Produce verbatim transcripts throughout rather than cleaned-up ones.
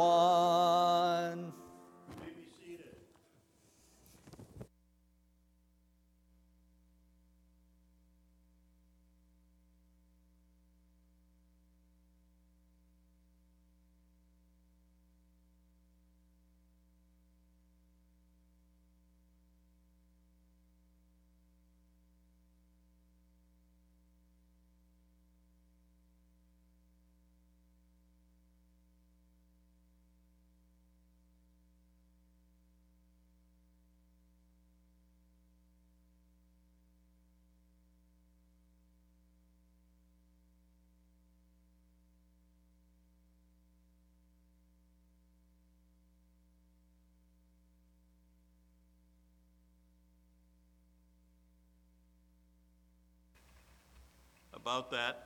one. You may be seated. About that,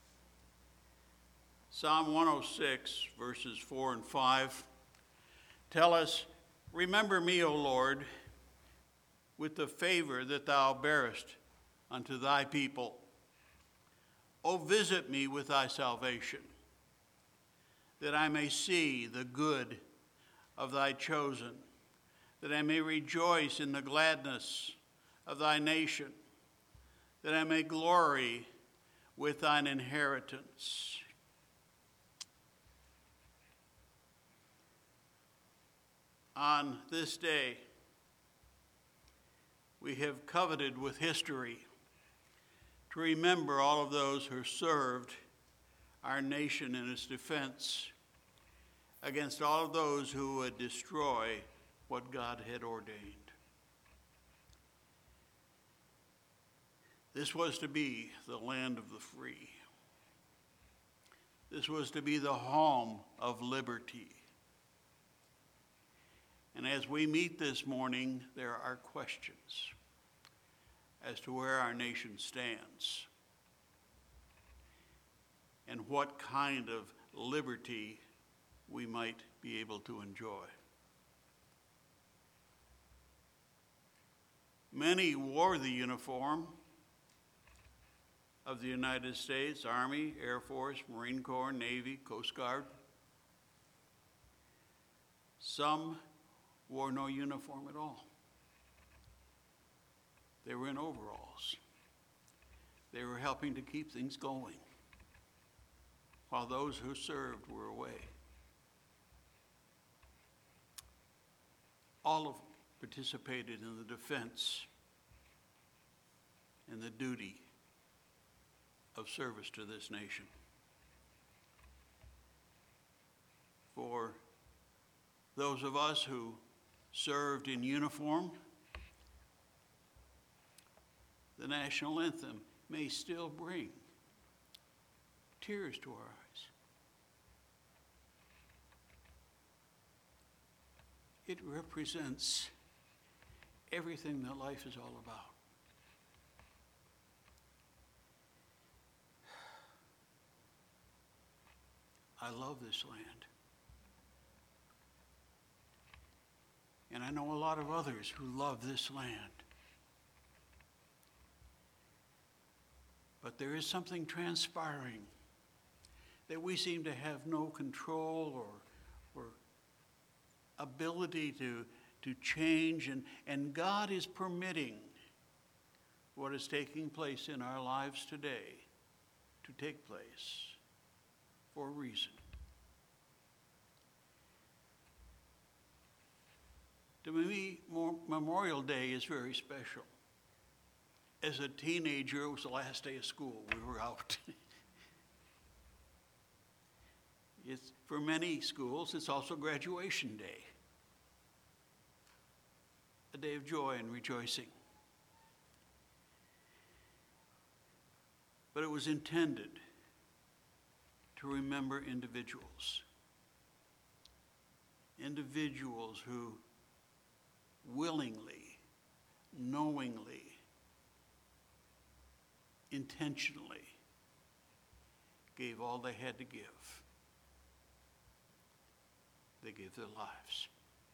Psalm one oh six, verses four and five, tell us, "Remember me, O Lord, with the favor that thou bearest unto thy people. O visit me with thy salvation, that I may see the good of thy chosen, that I may rejoice in the gladness of thy nation, that I may glory with thine inheritance." On this day, we have coveted with history to remember all of those who served our nation in its defense against all of those who would destroy what God had ordained. This was to be the land of the free. This was to be the home of liberty. And as we meet this morning, there are questions as to where our nation stands and what kind of liberty we might be able to enjoy. Many wore the uniform of the United States Army, Air Force, Marine Corps, Navy, Coast Guard. Some wore no uniform at all. They were in overalls. They were helping to keep things going while those who served were away. All of them participated in the defense and the duty of service to this nation. For those of us who served in uniform, the national anthem may still bring tears to our eyes. It represents everything that life is all about. I love this land. And I know a lot of others who love this land. But there is something transpiring that we seem to have no control or, or ability to, to change. And, and God is permitting what is taking place in our lives today to take place for a reason. To me, Memorial Day is very special. As a teenager, it was the last day of school. We were out. It's, for many schools, it's also graduation day. A day of joy and rejoicing. But it was intended to remember individuals. Individuals who willingly, knowingly, intentionally gave all they had to give. They gave their lives.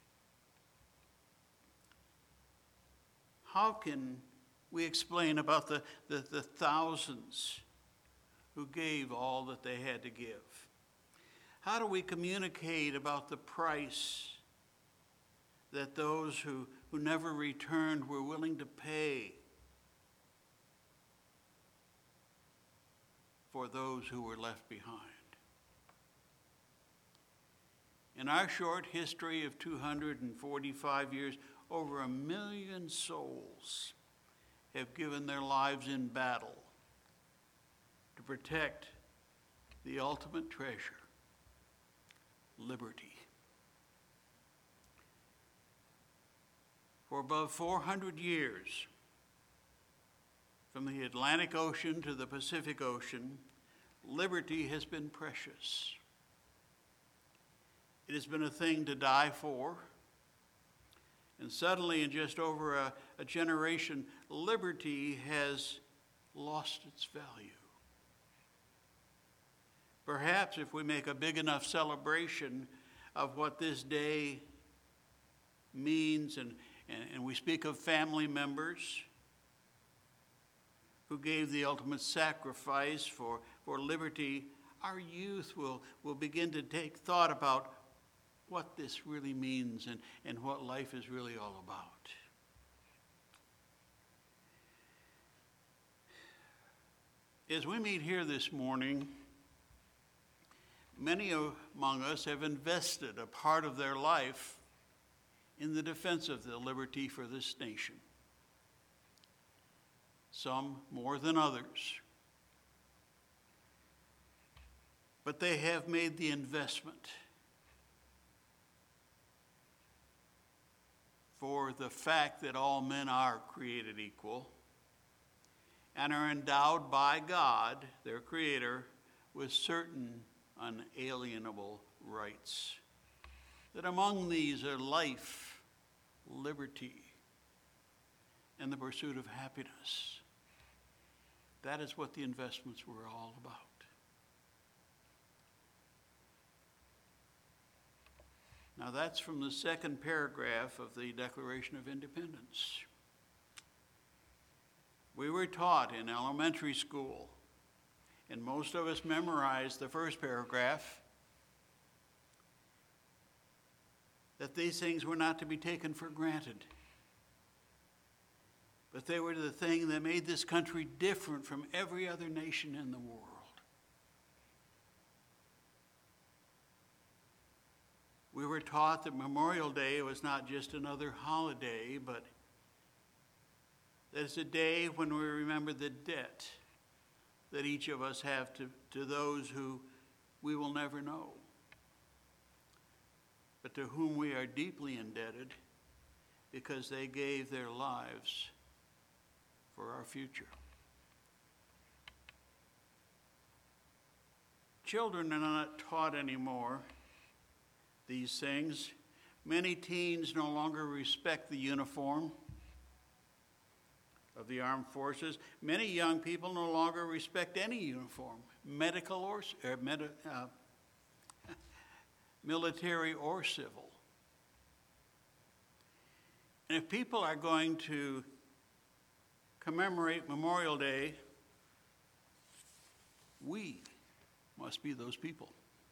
How can we explain about the, the, the thousands who gave all that they had to give? How do we communicate about the price that those who, who never returned were willing to pay for those who were left behind? In our short history of two hundred forty-five years, over a million souls have given their lives in battle to protect the ultimate treasure, liberty. For above four hundred years, from the Atlantic Ocean to the Pacific Ocean, liberty has been precious. It has been a thing to die for. And suddenly, in just over a, a generation, liberty has lost its value. Perhaps if we make a big enough celebration of what this day means, and, and, and we speak of family members who gave the ultimate sacrifice for, for liberty, our youth will, will begin to take thought about what this really means and, and what life is really all about. As we meet here this morning, many among us have invested a part of their life in the defense of the liberty for this nation. Some more than others. But they have made the investment for the fact that all men are created equal and are endowed by God, their Creator, with certain unalienable rights. That among these are life, liberty, and the pursuit of happiness. That is what the investments were all about. Now that's from the second paragraph of the Declaration of Independence. We were taught in elementary school, and most of us memorized the first paragraph, that these things were not to be taken for granted, but they were the thing that made this country different from every other nation in the world. We were taught that Memorial Day was not just another holiday, but that it's a day when we remember the debt that each of us have to, to those who we will never know, but to whom we are deeply indebted because they gave their lives for our future. Children are not taught anymore these things. Many teens no longer respect the uniform of the armed forces. Many young people no longer respect any uniform, medical or uh, med- uh, military or civil. And if people are going to commemorate Memorial Day, we must be those people.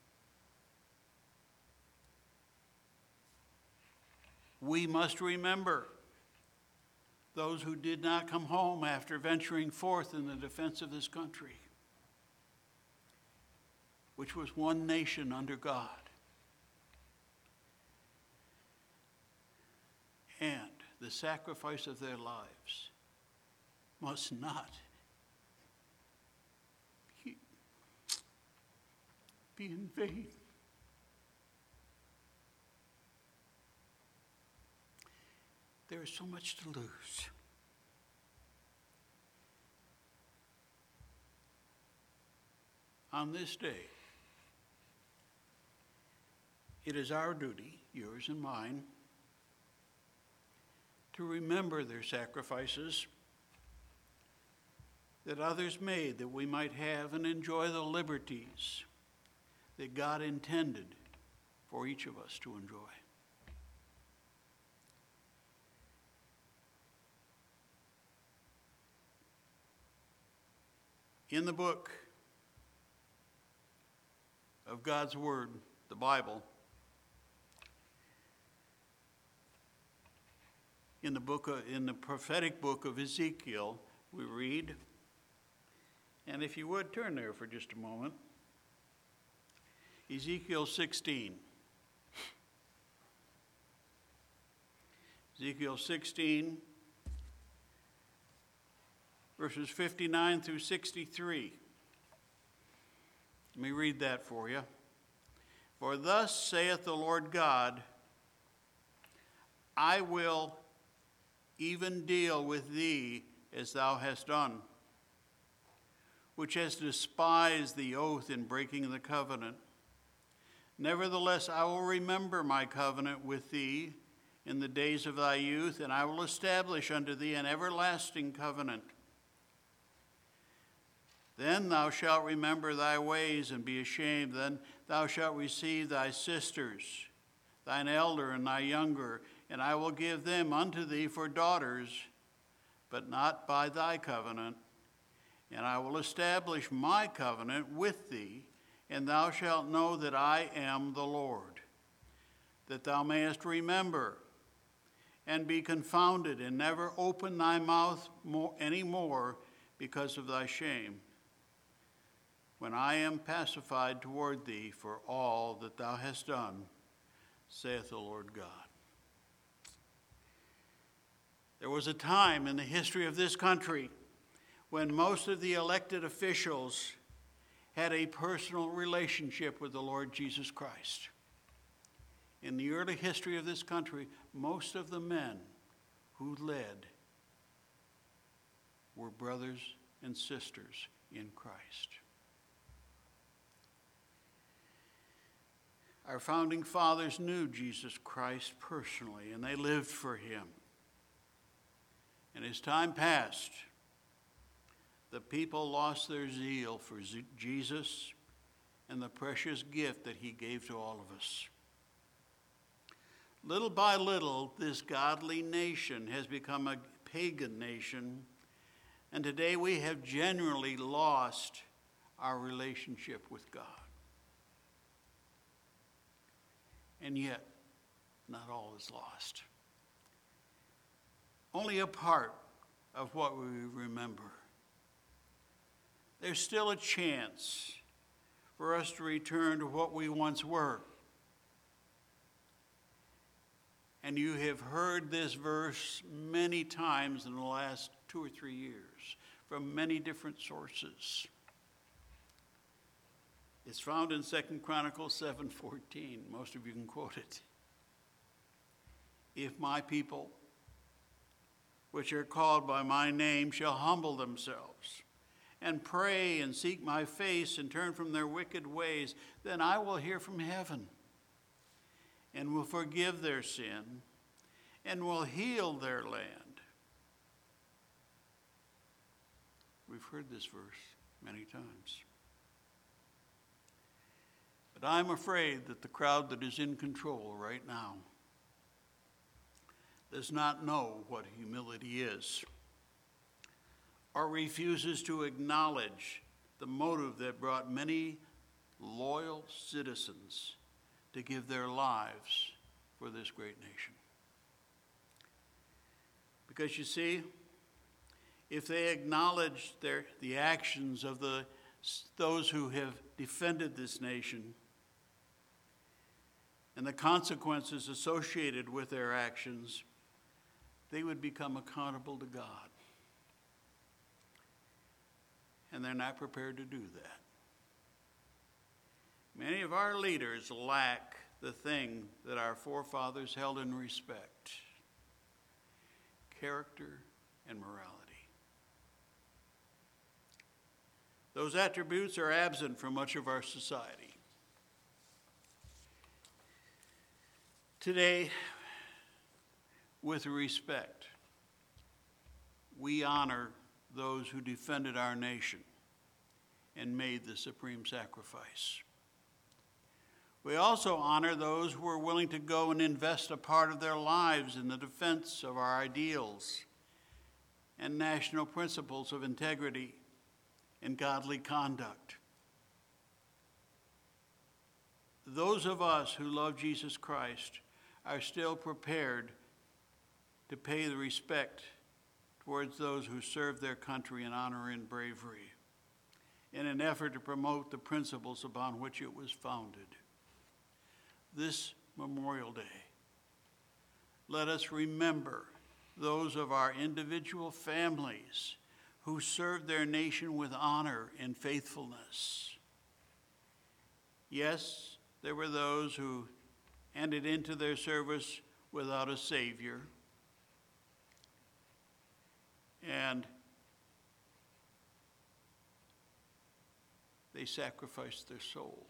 We must remember those who did not come home after venturing forth in the defense of this country, which was one nation under God. And the sacrifice of their lives must not be, be in vain. There is so much to lose. On this day, it is our duty, yours and mine, to remember their sacrifices that others made, that we might have and enjoy the liberties that God intended for each of us to enjoy. In the book of God's Word, the Bible. In the book of, in the prophetic book of Ezekiel, we read, and if you would turn there for just a moment, Ezekiel sixteen. Ezekiel sixteen, verses fifty-nine through sixty-three. Let me read that for you. For thus saith the Lord God, I will even deal with thee as thou hast done, which hast despised the oath in breaking the covenant. Nevertheless, I will remember my covenant with thee in the days of thy youth, and I will establish unto thee an everlasting covenant. Then thou shalt remember thy ways and be ashamed. Then thou shalt receive thy sisters, thine elder and thy younger, and I will give them unto thee for daughters, but not by thy covenant. And I will establish my covenant with thee, and thou shalt know that I am the Lord, that thou mayest remember and be confounded, and never open thy mouth more, any more because of thy shame, when I am pacified toward thee for all that thou hast done, saith the Lord God. There was a time in the history of this country when most of the elected officials had a personal relationship with the Lord Jesus Christ. In the early history of this country, most of the men who led were brothers and sisters in Christ. Our founding fathers knew Jesus Christ personally, and they lived for him. And as time passed, the people lost their zeal for Jesus and the precious gift that he gave to all of us. Little by little, this godly nation has become a pagan nation, and today we have generally lost our relationship with God. And yet, not all is lost. Only a part of what we remember. There's still a chance for us to return to what we once were. And you have heard this verse many times in the last two or three years from many different sources. It's found in Second Chronicles seven fourteen. Most of you can quote it. If my people, which are called by my name, shall humble themselves and pray and seek my face and turn from their wicked ways, then I will hear from heaven and will forgive their sin and will heal their land. We've heard this verse many times. But I'm afraid that the crowd that is in control right now does not know what humility is, or refuses to acknowledge the motive that brought many loyal citizens to give their lives for this great nation. Because you see, if they acknowledge their, the actions of the, those who have defended this nation and the consequences associated with their actions, they would become accountable to God. And they're not prepared to do that. Many of our leaders lack the thing that our forefathers held in respect: character and morality. Those attributes are absent from much of our society. Today, with respect, we honor those who defended our nation and made the supreme sacrifice. We also honor those who are willing to go and invest a part of their lives in the defense of our ideals and national principles of integrity and godly conduct. those of us who love Jesus Christ are still prepared to pay the respect towards those who serve their country in honor and bravery, in an effort to promote the principles upon which it was founded. This Memorial Day, let us remember those of our individual families who served their nation with honor and faithfulness. Yes, there were those who entered into their service without a Savior, and they sacrificed their soul.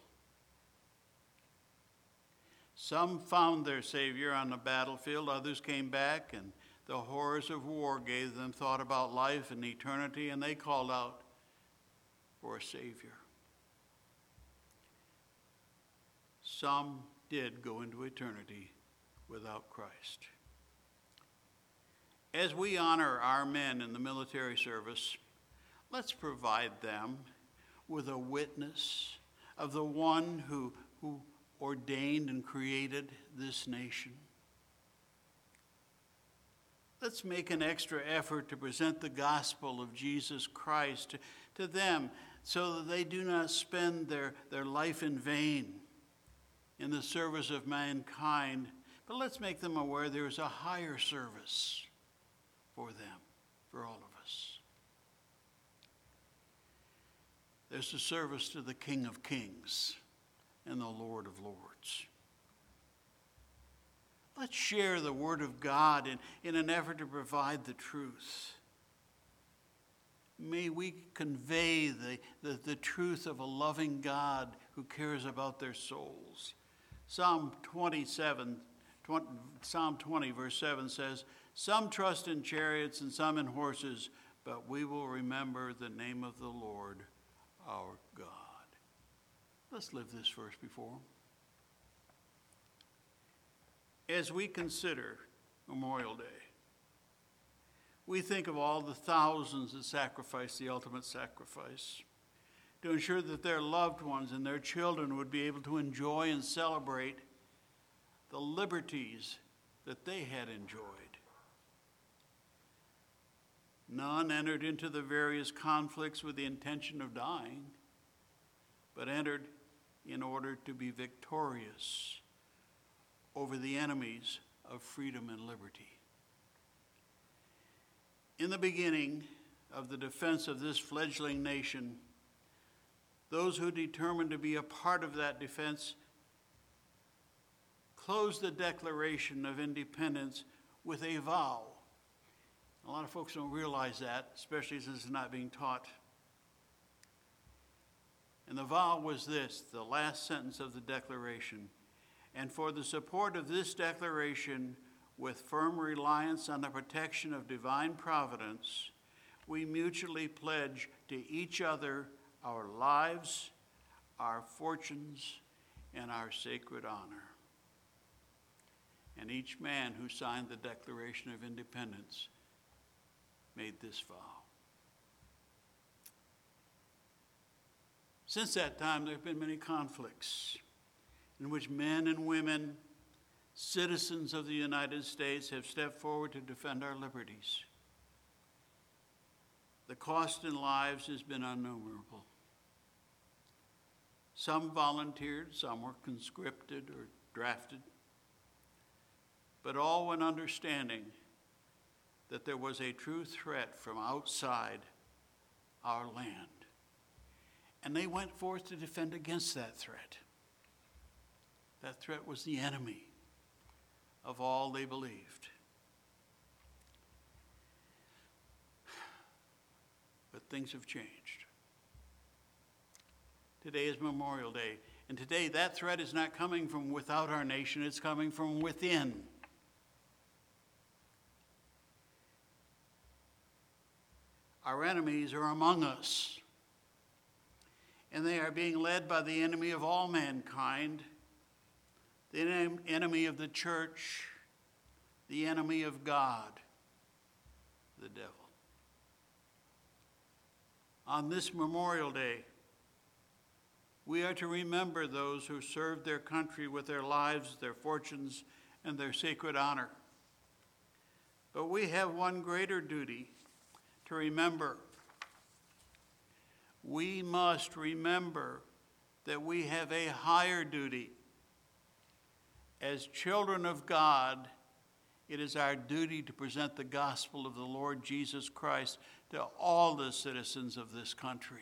Some found their Savior on the battlefield, others came back, and the horrors of war gave them thought about life and eternity, and they called out for a Savior. Some did go into eternity without Christ. As we honor our men in the military service, let's provide them with a witness of the one who, who ordained and created this nation. Let's make an extra effort to present the gospel of Jesus Christ to, to them so that they do not spend their, their life in vain in the service of mankind, but let's make them aware there is a higher service for them, for all of us. There's a service to the King of Kings and the Lord of Lords. Let's share the Word of God in, in an effort to provide the truth. May we convey the, the, the truth of a loving God who cares about their souls. Psalm twenty-seven, twenty, Psalm twenty, verse seven says, "Some trust in chariots and some in horses, but we will remember the name of the Lord our God." Let's live this verse before him. As we consider Memorial Day, we think of all the thousands that sacrificed the ultimate sacrifice to ensure that their loved ones and their children would be able to enjoy and celebrate the liberties that they had enjoyed. None entered into the various conflicts with the intention of dying, but entered in order to be victorious over the enemies of freedom and liberty. In the beginning of the defense of this fledgling nation, those who determined to be a part of that defense closed the Declaration of Independence with a vow. A lot of folks don't realize that, especially since it's not being taught. And the vow was this, the last sentence of the Declaration: "And for the support of this Declaration, with firm reliance on the protection of divine providence, we mutually pledge to each other our lives, our fortunes, and our sacred honor." And each man who signed the Declaration of Independence made this vow. Since that time, there have been many conflicts in which men and women, citizens of the United States, have stepped forward to defend our liberties. The cost in lives has been innumerable. Some volunteered, some were conscripted or drafted, but all with understanding that there was a true threat from outside our land. And they went forth to defend against that threat. That threat was the enemy of all they believed. But things have changed. Today is Memorial Day, and today that threat is not coming from without our nation, it's coming from within. Our enemies are among us, and they are being led by the enemy of all mankind, the enemy of the church, the enemy of God, the devil. On this Memorial Day, We are to remember those who served their country with their lives, their fortunes, and their sacred honor. But we have one greater duty to remember. We must remember that we have a higher duty. As children of God, it is our duty to present the gospel of the Lord Jesus Christ to all the citizens of this country.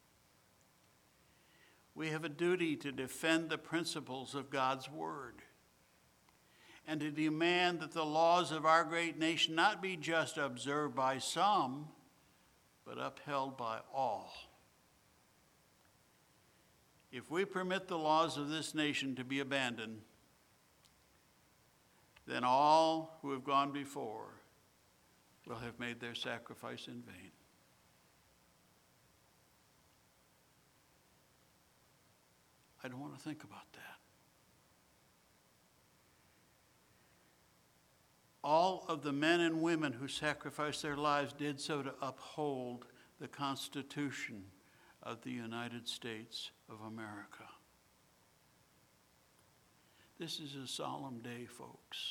We have a duty to defend the principles of God's word and to demand that the laws of our great nation not be just observed by some, but upheld by all. If we permit the laws of this nation to be abandoned, then all who have gone before will have made their sacrifice in vain. I don't want to think about that. All of the men and women who sacrificed their lives did so to uphold the Constitution of the United States of America. This is a solemn day, folks.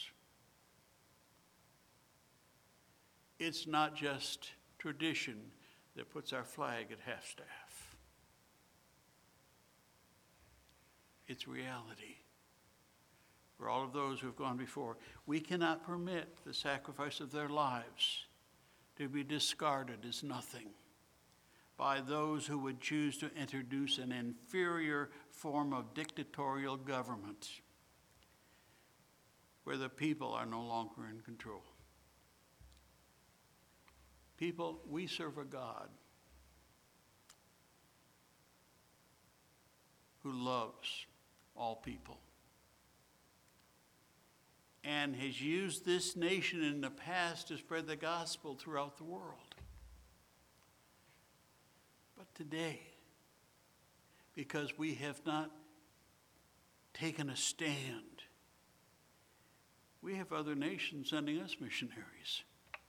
It's not just tradition that puts our flag at half-staff. It's reality. For all of those who have gone before, we cannot permit the sacrifice of their lives to be discarded as nothing by those who would choose to introduce an inferior form of dictatorial government where the people are no longer in control. People, we serve a God who loves all people and has used this nation in the past to spread the gospel throughout the world. But today, because we have not taken a stand, we have other nations sending us missionaries.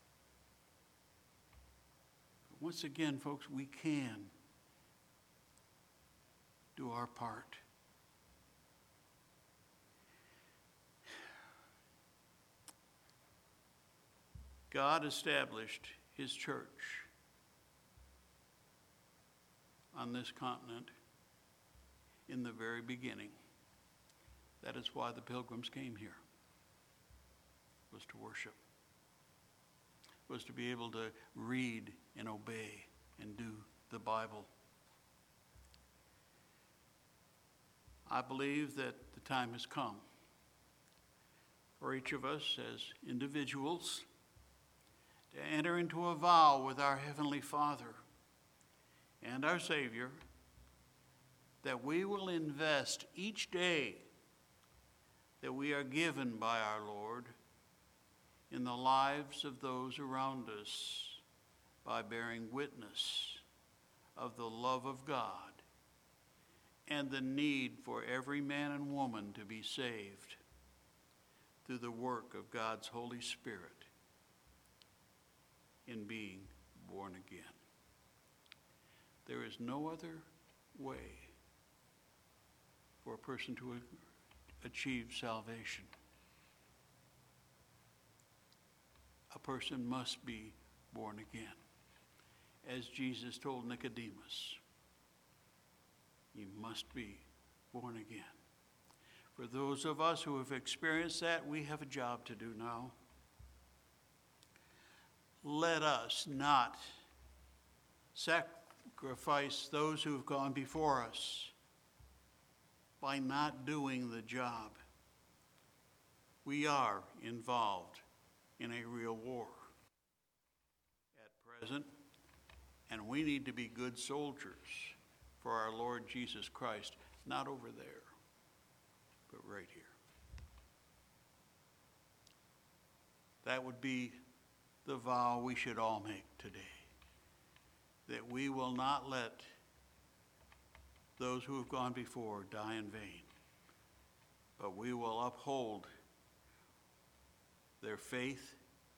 But once again, folks, we can do our part. God established his church on this continent in the very beginning. That is why the pilgrims came here, was to worship, was to be able to read and obey and do the Bible. I believe that the time has come for each of us as individuals to enter into a vow with our Heavenly Father and our Savior that we will invest each day that we are given by our Lord in the lives of those around us by bearing witness of the love of God and the need for every man and woman to be saved through the work of God's Holy Spirit in being born again. There is no other way for a person to achieve salvation. A person must be born again. As Jesus told Nicodemus, you must be born again. For those of us who have experienced that, we have a job to do now. Let us not sacrifice those who have gone before us by not doing the job. We are involved in a real war at present, and we need to be good soldiers for our Lord Jesus Christ, not over there, but right here. That would be the vow we should all make today, that we will not let those who have gone before die in vain, but we will uphold their faith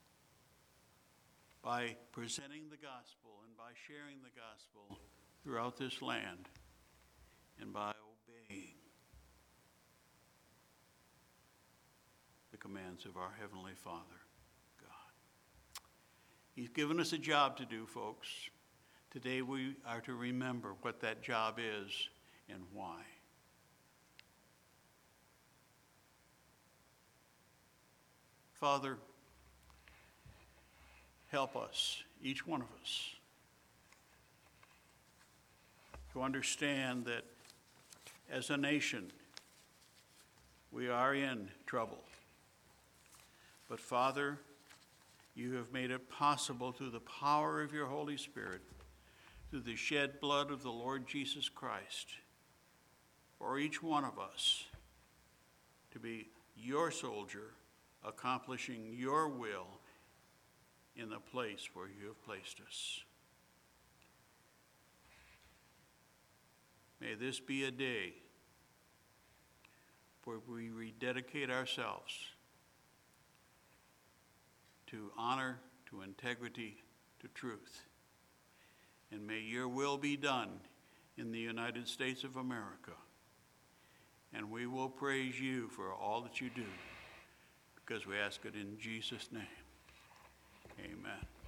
by presenting the gospel and by sharing the gospel throughout this land and by obeying the commands of our Heavenly Father, God. He's given us a job to do, folks. Today we are to remember what that job is and why. Father, help us, each one of us, to understand that as a nation, we are in trouble. But Father, you have made it possible through the power of your Holy Spirit, through the shed blood of the Lord Jesus Christ, for each one of us to be your soldier, accomplishing your will in the place where you have placed us. May this be a day where we rededicate ourselves to honor, to integrity, to truth. And may your will be done in the United States of America. And we will praise you for all that you do, because we ask it in Jesus' name. Amen.